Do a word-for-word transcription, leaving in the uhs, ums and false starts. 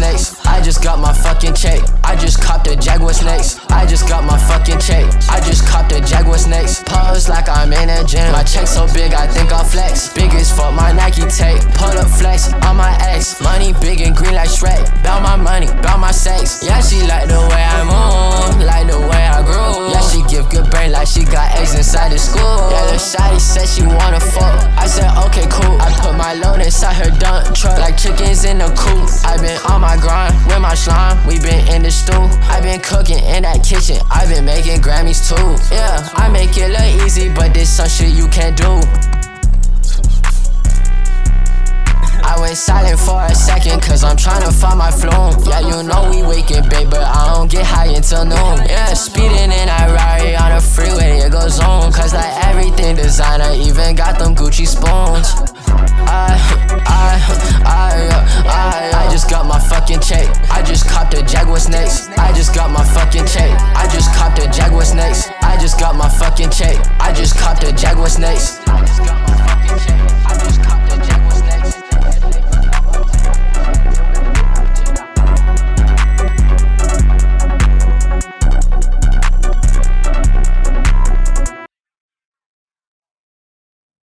snakes. I just got my fucking check. I just copped a Jaguar snakes. I just got my fucking check. I just copped a Jaguar snakes. Pose like I'm in a gym. My check so big I think I'll flex. Big as fuck my Nike tape. Pull up flex on my ex. Money big and green like Shrek. Bout my money, bout my sex. Yeah, she like the way I move, like the way I grew. Yeah, she give good brain like she got eggs inside the school. Yeah, the shawty said she wanna fuck. I said okay cool. I put my load inside her dump truck like chickens in a coop. I been on my grind with my slime. We been in the stew. I been cooking in that kitchen. I been making Grammys too. Yeah, I make it look easy, but this some shit you can't do. I went silent for a second cause I'm tryna find my flume. Yeah, you know we waking, babe, but I don't get high until noon. Yeah, speeding in that Rari on the freeway, it goes on. Cause like everything designer, even got them Gucci spoons. I, I, I, I, I just got my fucking check. I just copped a Jaguar snakes. I just got my fucking check. I just copped a Jaguar snakes. I just got my fucking check. I just copped a Jaguar snakes.